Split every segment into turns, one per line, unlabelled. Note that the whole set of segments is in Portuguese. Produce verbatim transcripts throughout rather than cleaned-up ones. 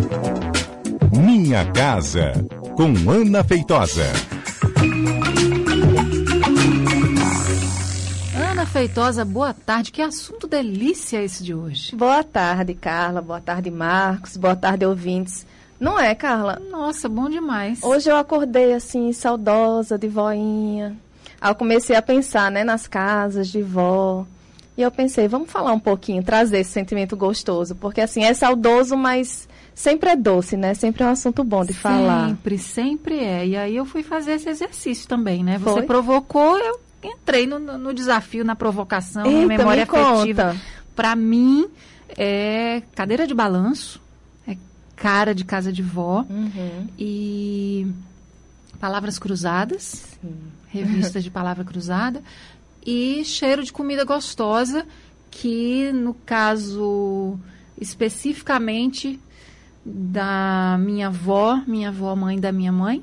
Minha Casa, com Ana Feitosa.
Ana Feitosa, boa tarde. Que assunto delícia esse de hoje.
Boa tarde, Carla. Boa tarde, Marcos. Boa tarde, ouvintes. Não é, Carla?
Nossa, bom demais.
Hoje eu acordei, assim, saudosa de voinha. Aí eu comecei a pensar, né, nas casas de vó. E eu pensei, vamos falar um pouquinho, trazer esse sentimento gostoso. Porque, assim, é saudoso, mas sempre é doce, né? Sempre é um assunto bom de falar.
Sempre, sempre é. E aí eu fui fazer esse exercício também, né? Você
Foi?
provocou, eu entrei no, no desafio, na provocação,
Eita,
na memória
me
afetiva.
conta.
Para mim, é cadeira de balanço, é cara de casa de vó,
Uhum.
e palavras cruzadas,
Sim.
revista de palavra cruzada, e cheiro de comida gostosa, que no caso especificamente da minha avó, minha avó mãe da minha mãe,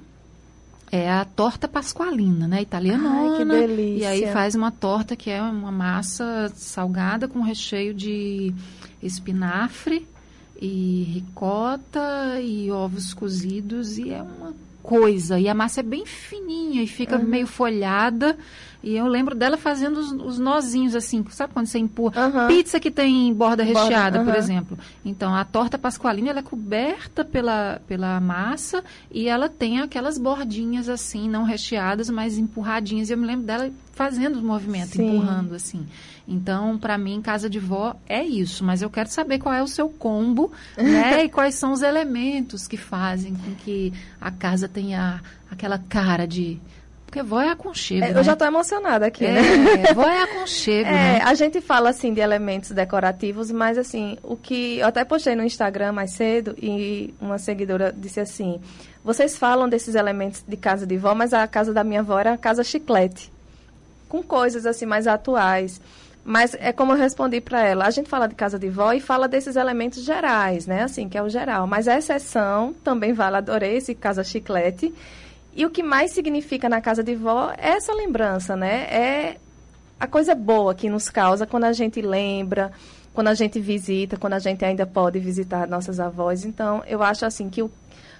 é a torta pasqualina, né? Italianona.
Ai, que delícia.
E aí faz uma torta que é uma massa salgada com recheio de espinafre e ricota e ovos cozidos, e é uma coisa. E a massa é bem fininha e fica
Uhum.
meio folhada. E eu lembro dela fazendo os, os nozinhos assim, sabe quando você empurra?
Uhum.
Pizza que tem borda recheada,
Borda,
por
uhum.
exemplo. Então, a torta pasqualina, ela é coberta pela, pela massa e ela tem aquelas bordinhas assim, não recheadas, mas empurradinhas. E eu me lembro dela fazendo os movimentos,
Sim.
empurrando assim. Então, para mim, casa de vó é isso. Mas eu quero saber qual é o seu combo, né? E quais são os elementos que fazem com que a casa tenha aquela cara de... Porque vó é aconchego,
É,
né?
eu já estou emocionada aqui,
É,
né?
vó é aconchego,
É,
né?
a gente fala, assim, de elementos decorativos, mas, assim, o que... Eu até postei no Instagram mais cedo e uma seguidora disse assim, vocês falam desses elementos de casa de vó, mas a casa da minha avó era a casa chiclete, com coisas, assim, mais atuais. Mas é como eu respondi para ela, a gente fala de casa de vó e fala desses elementos gerais, né? Assim, que é o geral. Mas a exceção também vale, adorei esse casa chiclete. E o que mais significa na casa de vó é essa lembrança, né? É a coisa boa que nos causa quando a gente lembra, quando a gente visita, quando a gente ainda pode visitar nossas avós. Então, eu acho assim que o,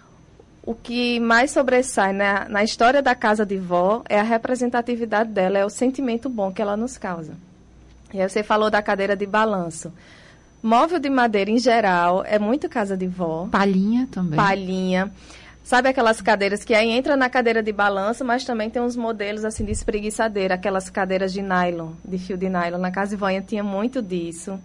o que mais sobressai na, na história da casa de vó é a representatividade dela, é o sentimento bom que ela nos causa. E aí você falou da cadeira de balanço. Móvel de madeira, em geral, é muito casa de vó.
Palhinha também.
Palhinha. Sabe aquelas cadeiras que aí entra na cadeira de balanço, mas também tem uns modelos assim de espreguiçadeira, aquelas cadeiras de nylon, de fio de nylon. Na casa de vó tinha muito disso.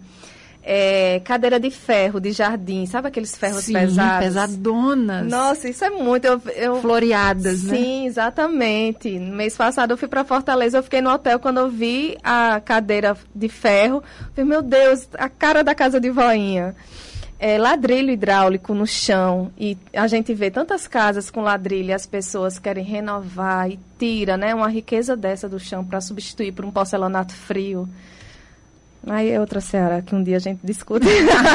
É, cadeira de ferro, de jardim, sabe aqueles ferros
Sim,
pesados?
pesadonas.
Nossa, isso é muito... Eu, eu...
Floreadas, né?
Sim, exatamente. No mês passado eu fui para Fortaleza, eu fiquei no hotel, quando eu vi a cadeira de ferro, eu falei, meu Deus, a cara da casa de voinha. É, ladrilho hidráulico no chão, e a gente vê tantas casas com ladrilho e as pessoas querem renovar e tira, né, uma riqueza dessa do chão para substituir por um porcelanato frio. Aí é outra seara que um dia a gente discute.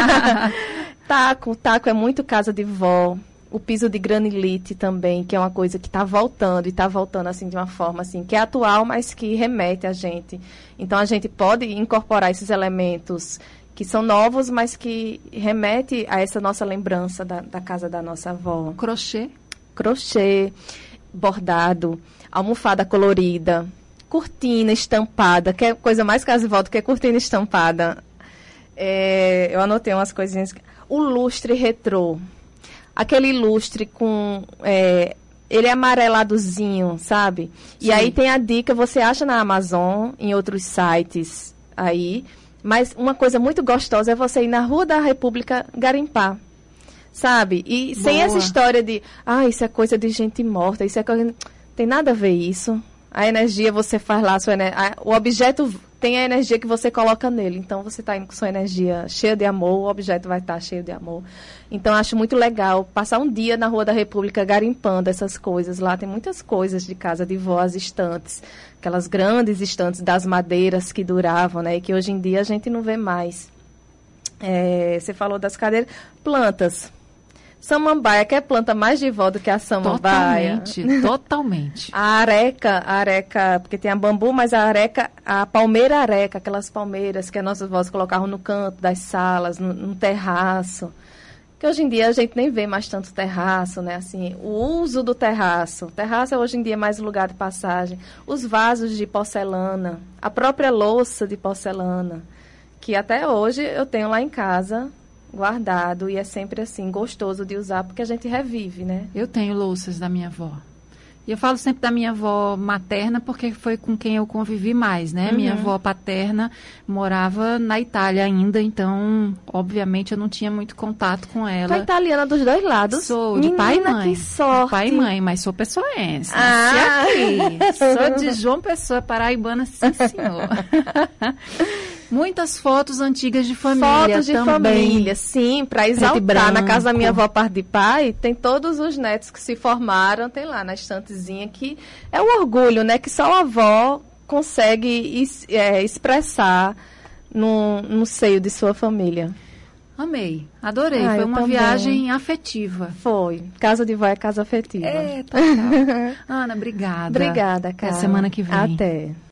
Taco, taco é muito casa de vó. O piso de granilite também, que é uma coisa que está voltando, e está voltando assim de uma forma assim, que é atual, mas que remete a gente. Então a gente pode incorporar esses elementos que são novos, mas que remete a essa nossa lembrança da, da casa da nossa avó.
Crochê.
Crochê, bordado, almofada colorida, cortina estampada, que é coisa mais casa de vó do que cortina estampada. É, eu anotei umas coisinhas. O lustre retrô. Aquele lustre com... É, ele é amareladozinho, sabe? E
Sim.
aí tem a dica, você acha na Amazon, em outros sites aí... Mas uma coisa muito gostosa é você ir na Rua da República garimpar, sabe? E
Boa.
sem essa história de, ah, isso é coisa de gente morta, isso é coisa... Tem nada a ver isso. A energia você faz lá, a sua ener... o objeto tem a energia que você coloca nele. Então, você está indo com sua energia cheia de amor, o objeto vai estar cheio de amor. Então, acho muito legal passar um dia na Rua da República garimpando essas coisas. Lá tem muitas coisas de casa de vó, as estantes, aquelas grandes estantes das madeiras que duravam, né? E que hoje em dia a gente não vê mais. É, você falou das cadeiras. Plantas. Samambaia, que é planta mais de vó do que a samambaia.
Totalmente, totalmente.
A areca, a areca, porque tem a bambu, mas a areca, a palmeira areca, aquelas palmeiras que as nossas vós colocavam no canto das salas, no, no terraço. Porque hoje em dia a gente nem vê mais tanto terraço, né? Assim, o uso do terraço. O terraço é hoje em dia mais um lugar de passagem. Os vasos de porcelana, a própria louça de porcelana, que até hoje eu tenho lá em casa guardado e é sempre assim, gostoso de usar, porque a gente revive, né?
Eu tenho louças da minha avó. E eu falo sempre da minha avó materna, porque foi com quem eu convivi mais, né? Uhum. Minha avó paterna morava na Itália ainda, então, obviamente, eu não tinha muito contato com ela.
Tu é italiana dos dois lados?
Sou,
Menina,
de pai e mãe.
Que sorte.
De pai e mãe, mas sou pessoense.
Ah.
Nasci aqui. Sou de João Pessoa, paraibana, sim, senhor. Muitas fotos antigas de família
Fotos de
também.
família, sim, para exaltar. Na casa da minha avó, parte de pai, tem todos os netos que se formaram, tem lá na estantezinha, que é um orgulho, né? Que só a avó consegue es, é, expressar no, no seio de sua família.
Amei, adorei.
Ah,
foi uma
também.
viagem afetiva.
Foi. Casa de vó é casa afetiva.
É, total. Ana, obrigada.
Obrigada, cara.
Até semana que vem.
Até.